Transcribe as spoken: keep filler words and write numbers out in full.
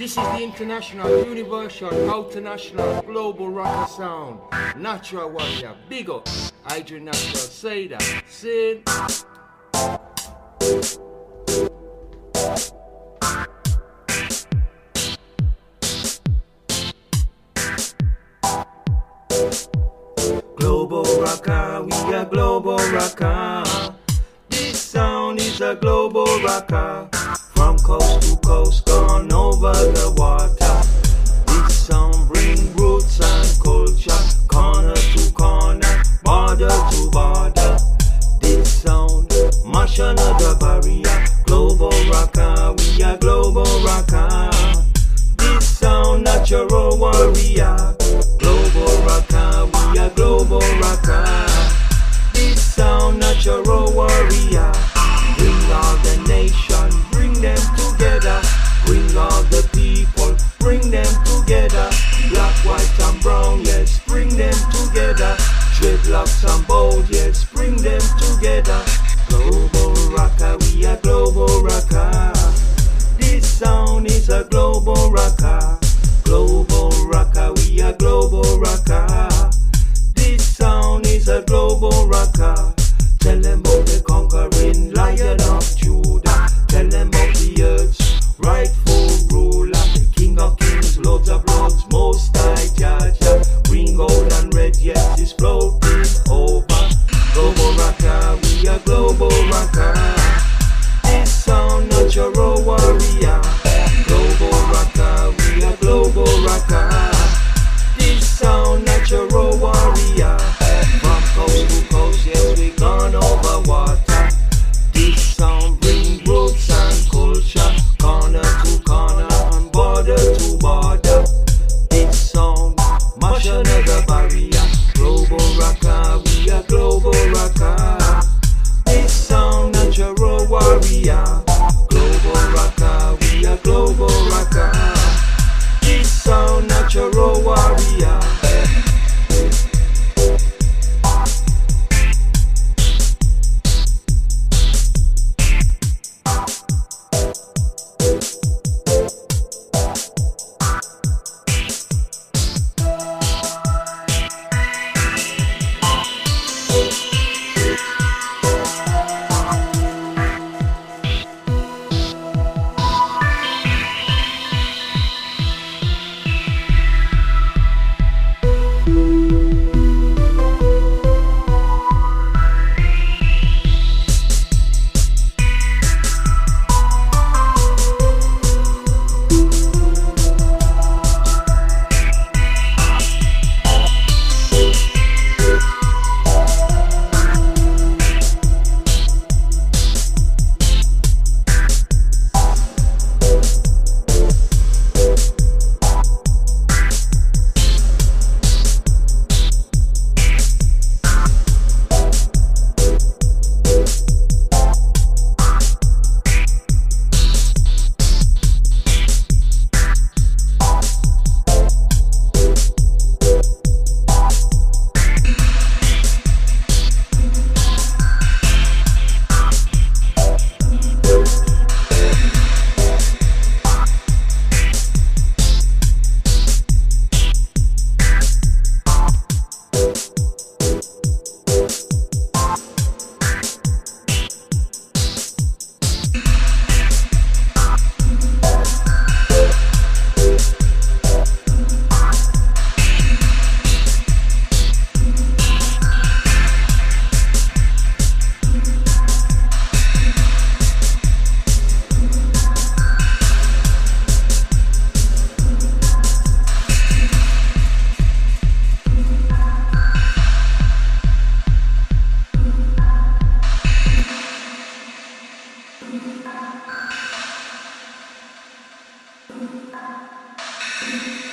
This is the international, universal, international, global rocker sound. Natural warrior, big up. Adrian Natural, say that. Sin. Global rocker, we are global rocker. This sound is a global rocker. From coast to coast, gone over the water. This sound bring roots and culture. Corner to corner, border to border. This sound mash another barrier. Global rocker, we are global rocker. This sound natural warrior. Global rocker, we are global rocker. This sound natural warrior. Bring all the nation, bring them together. Bring all the people, bring them together. Black, white and brown, yes, bring them together. Dreadlocks and bold, yes, bring them together. Global rocker, we are global rocker. This sound is a global rocker. Global rocker, we are global rocker. This sound is a global rocker. Tell them about the conquering lion of Judah. Tell them about the earth's rightful ruler. The king of kings, lords of lords, most high Jaja. Green, gold and red, yes, is floating over. Global rocker, we are global rocker. This sound natural warrior. Global rocker, we are global rocker. This sound natural warrior. From coast to coast, yes, we gone over water. This sound bring roots and culture. Corner to corner and border to border. This sound mash another barrier. Global rocker, we are global rocker. This sound natural warrior. Global rocker, we are global rocker. This sound natural warrior. Thank you.